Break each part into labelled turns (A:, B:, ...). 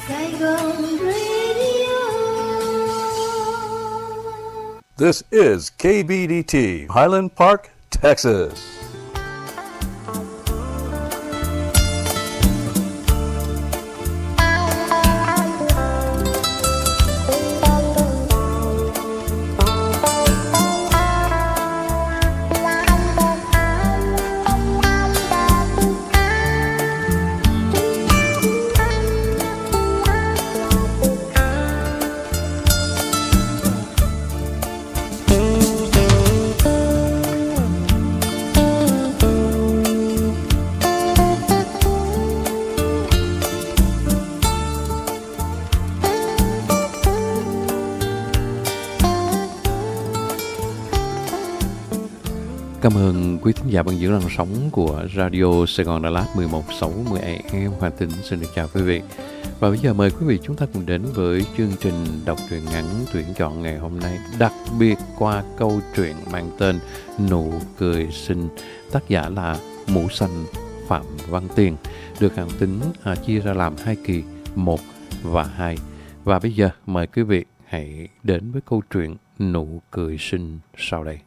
A: Saigon Radio.
B: This is KBDT, Highland Park, Texas.
C: Cảm ơn quý thính giả bằng giữ làn sóng của Radio Sài Gòn Đà Lạt 1160 AM. Hoàng Tính xin được chào quý vị. Và bây giờ mời quý vị chúng ta cùng đến với chương trình đọc truyện ngắn tuyển chọn ngày hôm nay, đặc biệt qua câu chuyện mang tên Nụ Cười Xinh, tác giả là Mũ Xanh Phạm Văn Tiền, được Hoàng Tính chia ra làm 2 kỳ, 1 và 2. Và bây giờ mời quý vị hãy đến với câu chuyện Nụ Cười Xinh sau đây.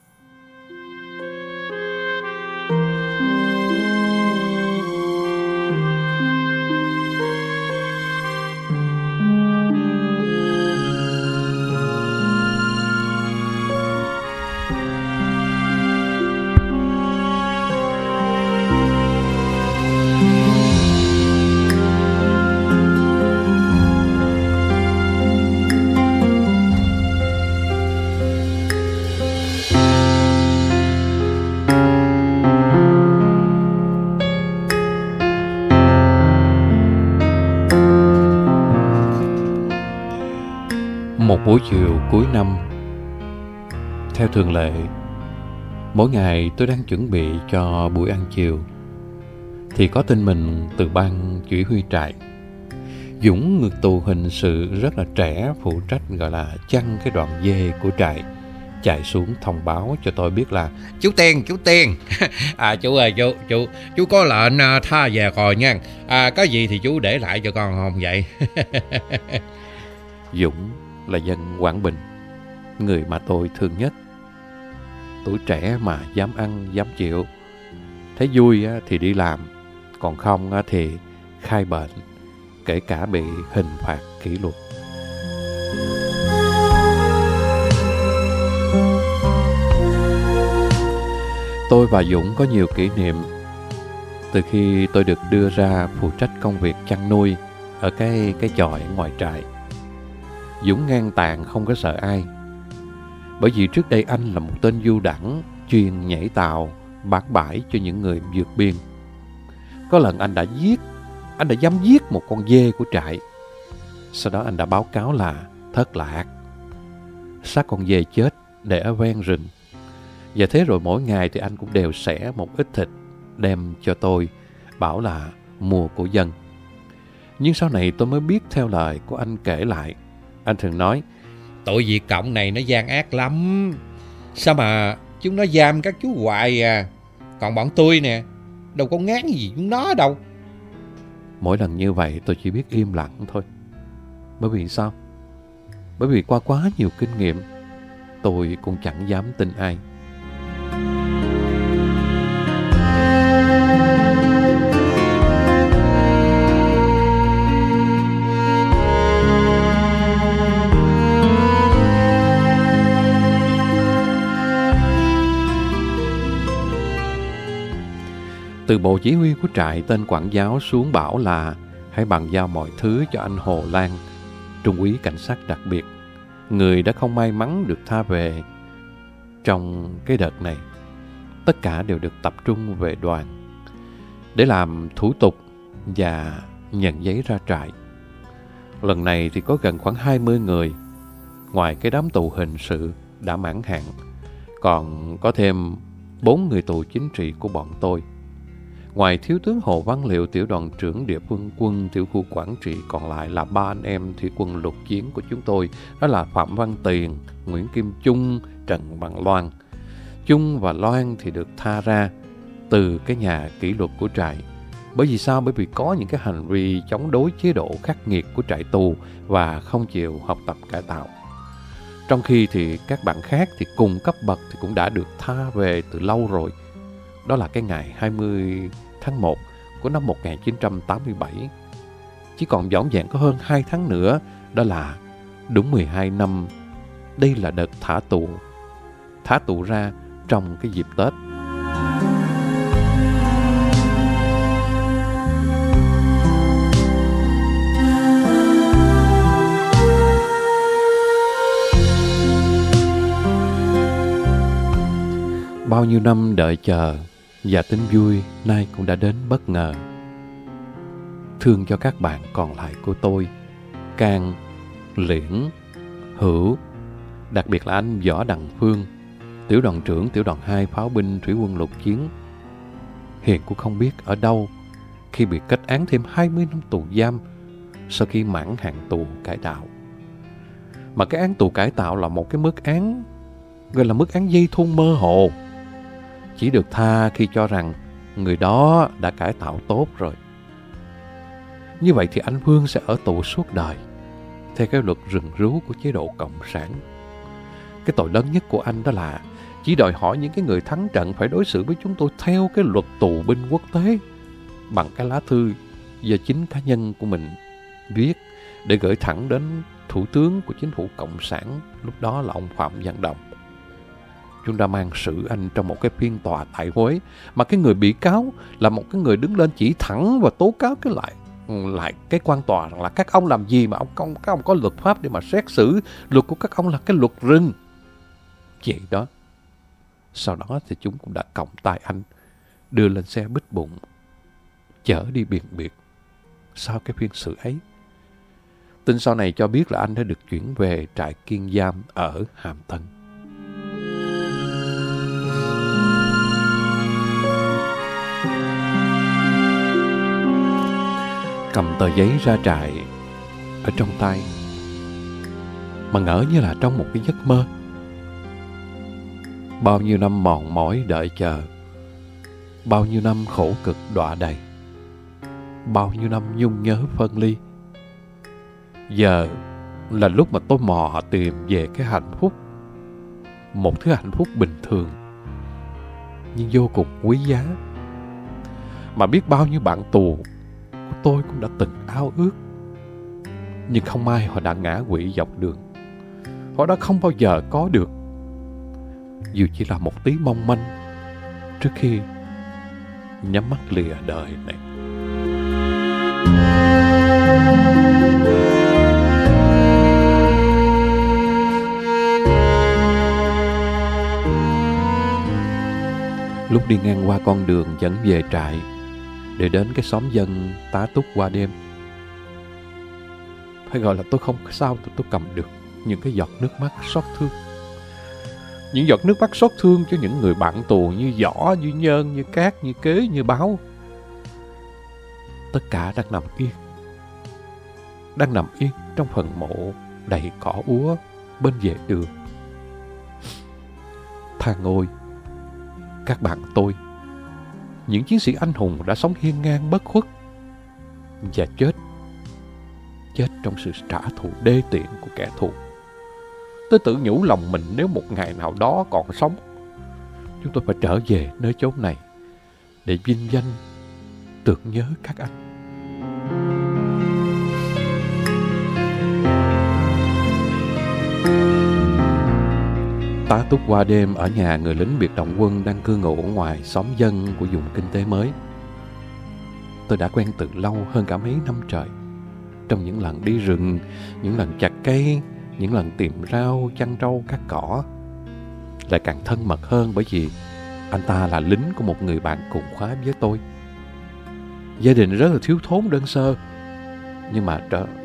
C: Một buổi chiều cuối năm, theo thường lệ, mỗi ngày tôi đang chuẩn bị cho buổi ăn chiều thì có tin mình từ ban chỉ huy trại. Dũng, ngực tù hình sự rất là trẻ, phụ trách gọi là chăn cái đoạn dê của trại, chạy xuống thông báo cho tôi biết là
D: Chú Tiền chú ơi, chú có lệnh tha về rồi nha. Có gì thì chú để lại cho con không vậy?
C: Dũng là dân Quảng Bình, người mà tôi thương nhất. Tuổi trẻ mà dám ăn dám chịu, thấy vui thì đi làm, còn không thì khai bệnh, kể cả bị hình phạt kỷ luật. Tôi và Dũng có nhiều kỷ niệm từ khi tôi được đưa ra phụ trách công việc chăn nuôi ở cái chòi ngoài trại. Dũng ngang tàn không có sợ ai, bởi vì trước đây anh là một tên du đãng chuyên nhảy tàu bán bãi cho những người vượt biên. Có lần anh đã dám giết một con dê của trại. Sau đó anh đã báo cáo là thất lạc. Xác con dê chết để ở ven rừng. Và thế rồi mỗi ngày thì anh cũng đều xẻ một ít thịt đem cho tôi, bảo là mua của dân. Nhưng sau này tôi mới biết theo lời của anh kể lại, anh thường nói
D: Tụi Việt Cộng này nó gian ác lắm. Sao mà chúng nó giam các chú hoài à? Còn bọn tôi nè, đâu có ngán gì chúng nó đâu.
C: Mỗi lần như vậy tôi chỉ biết im lặng thôi. Bởi vì sao? Bởi vì qua quá nhiều kinh nghiệm, tôi cũng chẳng dám tin ai. Từ bộ chỉ huy của trại, tên quản giáo xuống bảo là hãy bàn giao mọi thứ cho anh Hồ Lan, trung úy cảnh sát đặc biệt, người đã không may mắn được tha về trong cái đợt này. Tất cả đều được tập trung về đoàn để làm thủ tục và nhận giấy ra trại. Lần này thì có gần khoảng 20 người. Ngoài cái đám tù hình sự đã mãn hạn, còn có thêm 4 người tù chính trị của bọn tôi. Ngoài thiếu tướng Hồ Văn Liệu, tiểu đoàn trưởng địa phương quân tiểu khu Quảng Trị, còn lại là 3 anh em thủy quân lục chiến của chúng tôi, đó là Phạm Văn Tiền, Nguyễn Kim Trung, Trần Văn Loan. Trung và Loan thì được tha ra từ cái nhà kỷ luật của trại, Bởi vì sao? Bởi vì có những cái hành vi chống đối chế độ khắc nghiệt của trại tù và không chịu học tập cải tạo. Trong khi thì các bạn khác thì cùng cấp bậc thì cũng đã được tha về từ lâu rồi. Đó là cái ngày 20 tháng 1 của năm 1987. Chỉ còn vỏn vẹn có hơn 2 tháng nữa, đó là đúng 12 năm. Đây là đợt thả tù ra trong cái dịp Tết. Bao nhiêu năm đợi chờ và tin vui nay cũng đã đến bất ngờ. Thương cho các bạn còn lại của tôi, Can, Liễn, Hữu, đặc biệt là anh Võ Đằng Phương, tiểu đoàn trưởng tiểu đoàn 2 pháo binh thủy quân lục chiến. Hiện cũng không biết ở đâu khi bị kết án thêm 20 năm tù giam sau khi mãn hạn tù cải tạo. Mà cái án tù cải tạo là một cái mức án gọi là mức án dây thun mơ hồ, chỉ được tha khi cho rằng người đó đã cải tạo tốt rồi. Như vậy thì anh Phương sẽ ở tù suốt đời theo cái luật rừng rú của chế độ Cộng sản. Cái tội lớn nhất của anh đó là chỉ đòi hỏi những cái người thắng trận phải đối xử với chúng tôi theo cái luật tù binh quốc tế bằng cái lá thư do chính cá nhân của mình viết để gửi thẳng đến thủ tướng của chính phủ Cộng sản, lúc đó là ông Phạm Văn Đồng. Chúng ta mang xử anh trong một cái phiên tòa tại Huế, mà cái người bị cáo là một cái người đứng lên chỉ thẳng và tố cáo lại cái quan tòa rằng là các ông làm gì mà các ông có luật pháp để mà xét xử, luật của các ông là cái luật rừng. Vậy đó. Sau đó thì chúng cũng đã còng tay anh, đưa lên xe bít bụng, chở đi biện biệt. Sau cái phiên xử ấy, tin sau này cho biết là anh đã được chuyển về trại kiên giam ở Hàm Tân. Cầm tờ giấy ra trại ở trong tay, mà ngỡ như là trong một cái giấc mơ. Bao nhiêu năm mòn mỏi đợi chờ, bao nhiêu năm khổ cực đọa đầy, bao nhiêu năm nhung nhớ phân ly. Giờ là lúc mà tôi mò tìm về cái hạnh phúc, một thứ hạnh phúc bình thường nhưng vô cùng quý giá, mà biết bao nhiêu bạn tù của tôi cũng đã từng ao ước. Nhưng không may họ đã ngã quỵ dọc đường. Họ đã không bao giờ có được, dù chỉ là một tí mong manh, trước khi nhắm mắt lìa đời này. Lúc đi ngang qua con đường dẫn về trại để đến cái xóm dân tá túc qua đêm, phải gọi là tôi không sao tôi cầm được những cái giọt nước mắt xót thương. Những giọt nước mắt xót thương cho những người bạn tù như Võ, như Nhơn, như Cát, như Kế, như Báo. Tất cả đang nằm yên trong phần mộ đầy cỏ úa bên vệ đường. Than ôi, các bạn tôi, những chiến sĩ anh hùng đã sống hiên ngang bất khuất và chết trong sự trả thù đê tiện của kẻ thù. Tôi tự nhủ lòng mình, nếu một ngày nào đó còn sống, chúng tôi phải trở về nơi chốn này để vinh danh tưởng nhớ các anh. Tá túc qua đêm ở nhà người lính biệt động quân đang cư ngụ ngoài xóm dân của vùng kinh tế mới. Tôi đã quen từ lâu, hơn cả mấy năm trời. Trong những lần đi rừng, những lần chặt cây, những lần tìm rau, chăn trâu, cắt cỏ, lại càng thân mật hơn bởi vì anh ta là lính của một người bạn cùng khóa với tôi. Gia đình rất là thiếu thốn đơn sơ, nhưng mà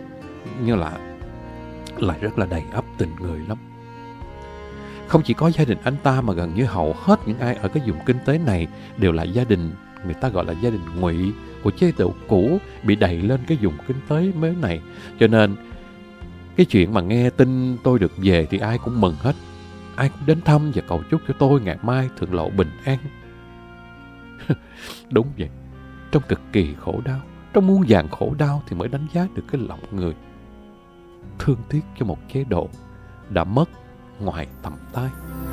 C: lại rất là đầy ắp tình người lắm. Không chỉ có gia đình anh ta mà gần như hầu hết những ai ở cái vùng kinh tế này đều là gia đình, người ta gọi là gia đình ngụy của chế độ cũ bị đẩy lên cái vùng kinh tế mới này. Cho nên cái chuyện mà nghe tin tôi được về thì ai cũng mừng hết. Ai cũng đến thăm và cầu chúc cho tôi ngày mai thượng lộ bình an. Đúng vậy, Trong cực kỳ khổ đau, trong muôn vàn khổ đau thì mới đánh giá được cái lòng người. Thương tiếc cho một chế độ đã mất ngoài tầm tay.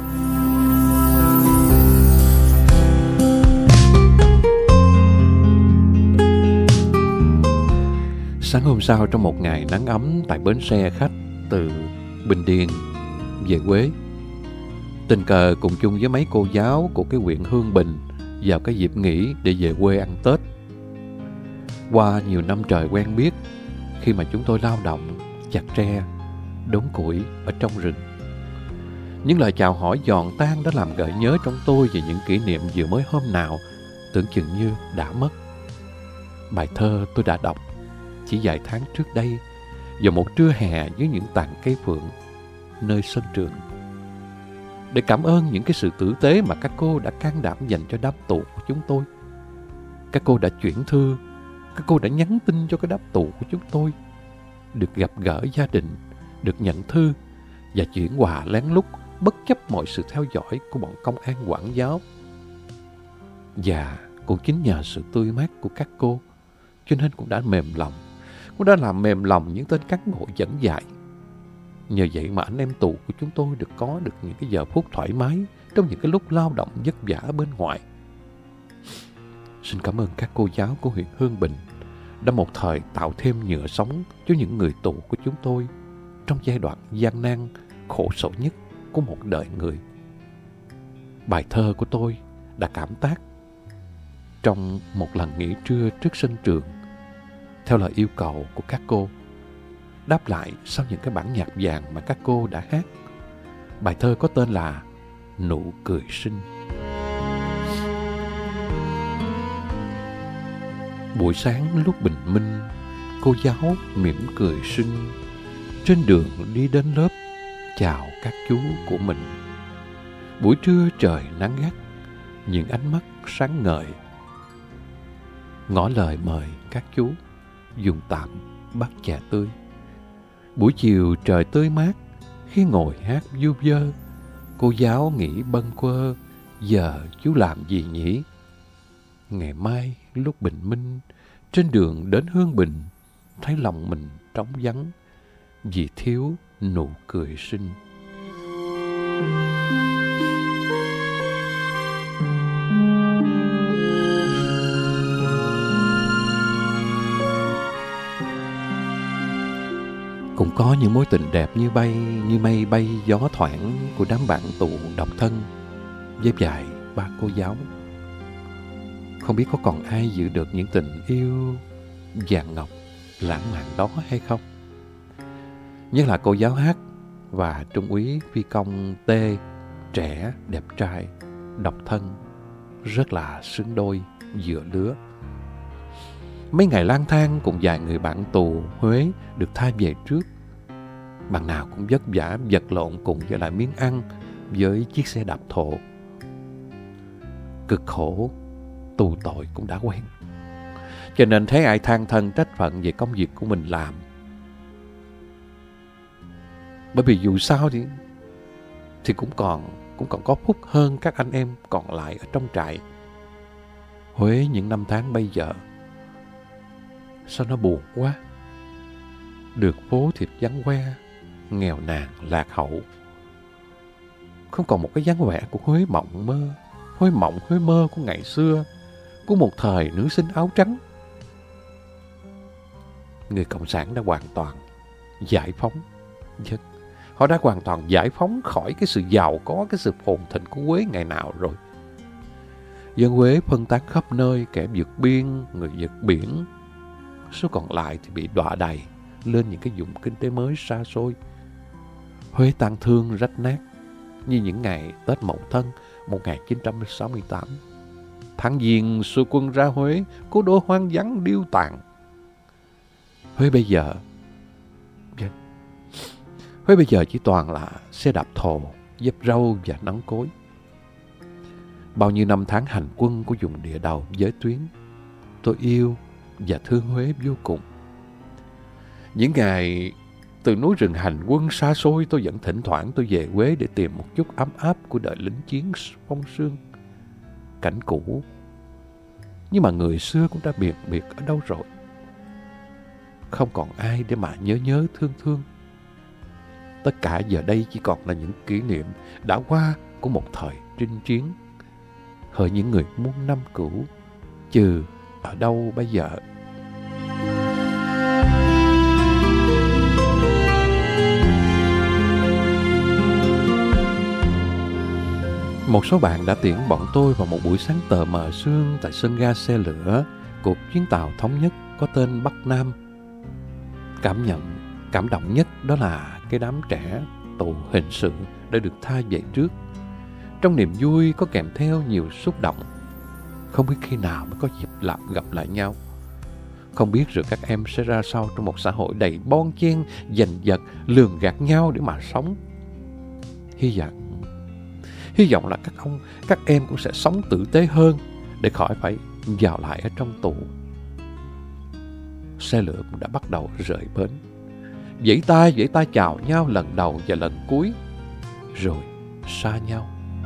C: Sáng hôm sau, trong một ngày nắng ấm tại bến xe khách từ Bình Điền về Huế, tình cờ cùng chung với mấy cô giáo của cái huyện Hương Bình vào cái dịp nghỉ để về quê ăn Tết. Qua nhiều năm trời quen biết, khi mà chúng tôi lao động, chặt tre, đốn củi ở trong rừng, những lời chào hỏi giòn tan đã làm gợi nhớ trong tôi về những kỷ niệm vừa mới hôm nào tưởng chừng như đã mất. Bài thơ tôi đã đọc chỉ vài tháng trước đây vào một trưa hè dưới những tàn cây phượng nơi sân trường, để cảm ơn những cái sự tử tế mà các cô đã can đảm dành cho đám tụ của chúng tôi. Các cô đã chuyển thư, các cô đã nhắn tin cho cái đám tụ của chúng tôi, được gặp gỡ gia đình, được nhận thư và chuyển quà lén lút bất chấp mọi sự theo dõi của bọn công an quản giáo. Và cũng chính nhờ sự tươi mát của các cô cho nên cũng đã mềm lòng, cũng đã làm mềm lòng những tên cán bộ dẫn dạy. Nhờ vậy mà anh em tù của chúng tôi được có được những cái giờ phút thoải mái trong những cái lúc lao động vất vả ở bên ngoài. Xin cảm ơn các cô giáo của huyện Hương Bình đã một thời tạo thêm nhựa sống cho những người tù của chúng tôi trong giai đoạn gian nan, khổ sở nhất của một đời người. Bài thơ của tôi đã cảm tác trong một lần nghỉ trưa trước sân trường, theo lời yêu cầu của các cô, đáp lại sau những cái bản nhạc vàng mà các cô đã hát. Bài thơ có tên là Nụ Cười Sinh. Buổi sáng lúc bình minh, cô giáo mỉm cười xinh, trên đường đi đến lớp chào các chú của mình. Buổi trưa trời nắng gắt, những ánh mắt sáng ngời, ngỏ lời mời các chú dùng tạm bát trà tươi. Buổi chiều trời tươi mát, khi ngồi hát du vơ, cô giáo nghĩ bâng quơ, giờ chú làm gì nhỉ? Ngày mai lúc bình minh, trên đường đến Hương Bình, thấy lòng mình trống vắng vì thiếu nụ cười xinh. Cũng có những mối tình đẹp như mây bay gió thoảng của đám bạn tù độc thân với vài ba cô giáo. Không biết có còn ai giữ được những tình yêu vàng ngọc lãng mạn đó hay không? Nhất là cô giáo Hát và trung úy phi công T, trẻ, đẹp trai, độc thân, rất là xứng đôi, vừa lứa. Mấy ngày lang thang cùng vài người bạn tù Huế được tha về trước, bạn nào cũng vất vả vật lộn cùng với lại miếng ăn với chiếc xe đạp thổ. Cực khổ, tù tội cũng đã quen, cho nên thấy ai than thân trách phận về công việc của mình làm. Bởi vì dù sao thì cũng còn có phúc hơn các anh em còn lại ở trong trại. Huế những năm tháng bây giờ sao nó buồn quá. Đường phố thịt vắng que, nghèo nàn lạc hậu. Không còn một cái dáng vẻ của Huế mộng mơ của ngày xưa, của một thời nữ sinh áo trắng. Người Cộng sản đã hoàn toàn giải phóng dân. Họ đã hoàn toàn giải phóng khỏi cái sự giàu có, cái sự phồn thịnh của Huế ngày nào rồi. Dân Huế phân tán khắp nơi, kẻ vượt biên, người vượt biển. Số còn lại thì bị đọa đầy lên những cái vùng kinh tế mới xa xôi. Huế tang thương rách nát như những ngày Tết Mậu Thân 1968. Tháng Giêng xuôi quân ra Huế, cố đô hoang vắng điêu tàn. Huế bây giờ chỉ toàn là xe đạp thồ, dép râu và nắng cối. Bao nhiêu năm tháng hành quân của vùng địa đầu giới tuyến, tôi yêu và thương Huế vô cùng. Những ngày từ núi rừng hành quân xa xôi, tôi vẫn thỉnh thoảng tôi về Huế để tìm một chút ấm áp của đời lính chiến phong sương. Cảnh cũ Nhưng mà người xưa cũng đã biệt ở đâu rồi. Không còn ai để mà nhớ thương. Tất cả giờ đây chỉ còn là những kỷ niệm đã qua của một thời chinh chiến. Hỡi những người muôn năm cũ, trừ ở đâu bây giờ? Một số bạn đã tiễn bọn tôi vào một buổi sáng tờ mờ sương tại sân ga xe lửa của chuyến tàu thống nhất có tên Bắc Nam. Cảm động nhất đó là cái đám trẻ tù hình sự đã được tha về trước. Trong niềm vui có kèm theo nhiều xúc động. Không biết khi nào mới có dịp gặp lại nhau. Không biết rồi các em sẽ ra sao trong một xã hội đầy bon chen, giành giật, lường gạt nhau để mà sống. Hy vọng là các em cũng sẽ sống tử tế hơn để khỏi phải vào lại ở trong tù. Xe lửa cũng đã bắt đầu rời bến. Vẫy tay chào nhau lần đầu và lần cuối, rồi xa nhau.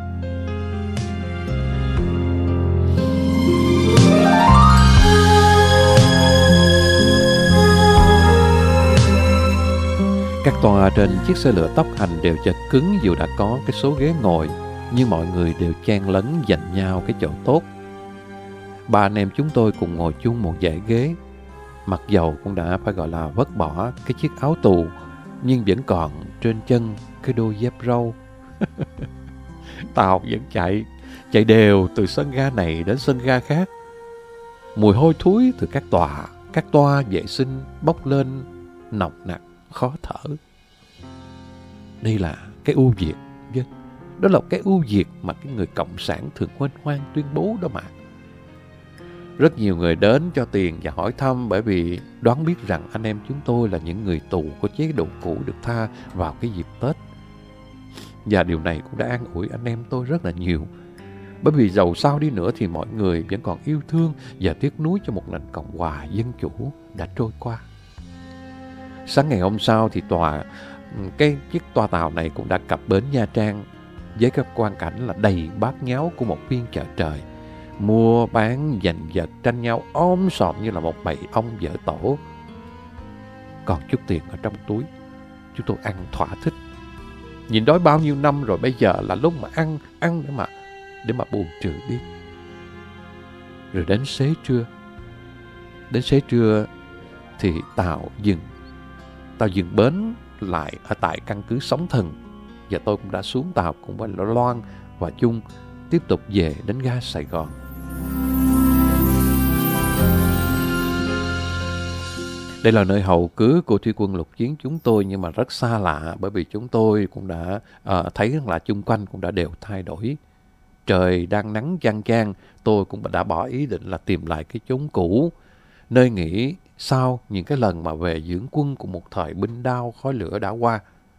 C: Các toa trên chiếc xe lửa tốc hành đều chật cứng dù đã có cái số ghế ngồi, nhưng mọi người đều chen lấn giành nhau cái chỗ tốt. Ba anh em chúng tôi cùng ngồi chung một dãy ghế. Mặc dầu cũng đã phải gọi là vứt bỏ cái chiếc áo tù, nhưng vẫn còn trên chân cái đôi dép râu. Tàu vẫn chạy đều từ sân ga này đến sân ga khác. Mùi hôi thối từ các toa vệ sinh bốc lên nồng nặc khó thở. Đây là cái ưu việt, đó là cái ưu việt mà cái người cộng sản thường huênh hoang tuyên bố đó mà. Rất nhiều người đến cho tiền và hỏi thăm bởi vì đoán biết rằng anh em chúng tôi là những người tù của chế độ cũ được tha vào cái dịp Tết. Và điều này cũng đã an ủi anh em tôi rất là nhiều. Bởi vì dầu sao đi nữa thì mọi người vẫn còn yêu thương và tiếc nuối cho một nền Cộng hòa dân chủ đã trôi qua. Sáng ngày hôm sau thì chiếc toa tàu này cũng đã cập bến Nha Trang với các quang cảnh là đầy bát nháo của một phiên chợ trời. Mua bán giành giật tranh nhau ôm sòm như là một bầy ong vỡ tổ. Còn chút tiền ở trong túi, chúng tôi ăn thỏa thích. Nhìn đói bao nhiêu năm rồi, bây giờ là lúc mà ăn để mà buồn trừ đi. Rồi đến xế trưa thì tàu dừng bến lại ở tại căn cứ Sóng Thần, và tôi cũng đã xuống tàu cùng với Loan và Chung tiếp tục về đến ga Sài Gòn. Đây là nơi hậu cứ của thủy quân lục chiến chúng tôi, nhưng mà rất xa lạ bởi vì chúng tôi cũng đã thấy là chung quanh cũng đã đều thay đổi. Trời đang nắng chang chang, tôi cũng đã bỏ ý định là tìm lại cái chốn cũ, nơi nghỉ sau những cái lần mà về dưỡng quân của một thời binh đao khói lửa đã qua.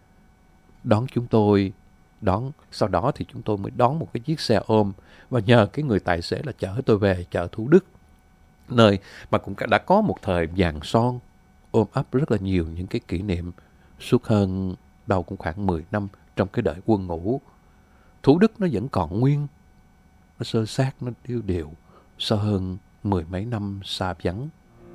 C: Sau đó thì chúng tôi mới đón một cái chiếc xe ôm và nhờ cái người tài xế là chở tôi về chợ Thủ Đức, nơi mà cũng đã có một thời vàng son ôm ấp rất là nhiều những cái kỷ niệm suốt hơn đâu cũng khoảng 10 năm trong cái đời quân ngũ. Thủ Đức nó vẫn còn nguyên, nó sơ sát, nó điêu đều sau hơn 10 mấy năm xa vắng.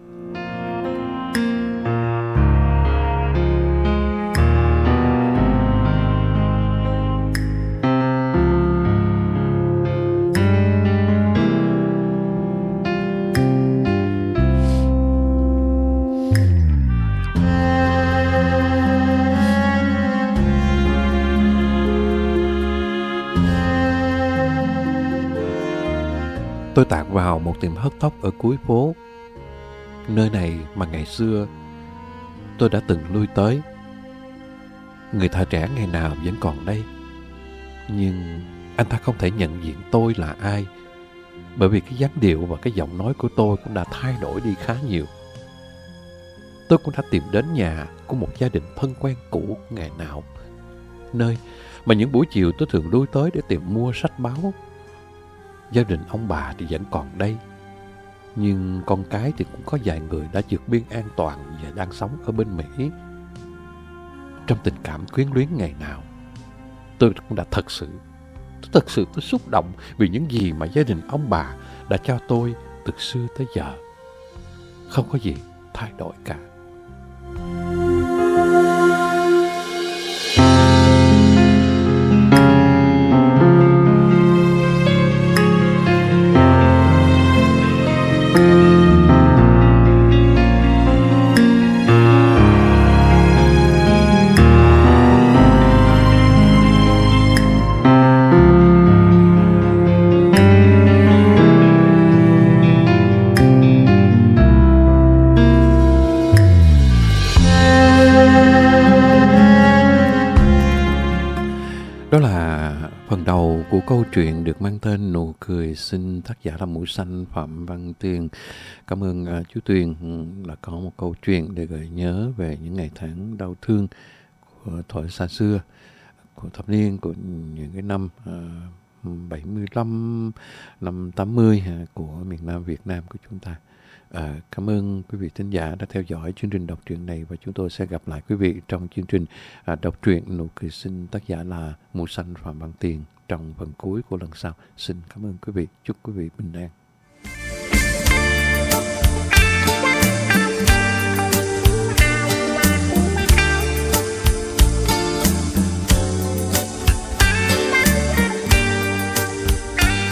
C: Tôi tạt vào một tiệm hớt tóc ở cuối phố. Nơi này mà ngày xưa tôi đã từng lui tới. Người thợ trẻ ngày nào vẫn còn đây. Nhưng anh ta không thể nhận diện tôi là ai, bởi vì cái dáng điệu và cái giọng nói của tôi cũng đã thay đổi đi khá nhiều. Tôi cũng đã tìm đến nhà của một gia đình thân quen cũ ngày nào, nơi mà những buổi chiều tôi thường lui tới để tìm mua sách báo. Gia đình ông bà thì vẫn còn đây, nhưng con cái thì cũng có vài người đã vượt biên an toàn và đang sống ở bên Mỹ. Trong tình cảm quyến luyến ngày nào, tôi cũng đã thật sự tôi xúc động vì những gì mà gia đình ông bà đã cho tôi từ xưa tới giờ. Không có gì thay đổi cả. Đó là phần đầu của câu chuyện được mang tên Nụ Cười Xin, tác giả là Mũ Xanh, Phạm Văn Tuyền. Cảm ơn chú Tuyền đã có một câu chuyện để gợi nhớ về những ngày tháng đau thương của thuở xa xưa, của thập niên, của những cái năm 75, năm 80 của miền Nam Việt Nam của chúng ta. Cảm ơn quý vị thính giả đã theo dõi chương trình đọc truyện này, và chúng tôi sẽ gặp lại quý vị trong chương trình đọc truyện Nụ Cười Xin, tác giả là Mũ Xanh, Phạm Văn Tuyền, trong phần cuối của lần sau. Xin cảm ơn quý vị, chúc quý vị bình an.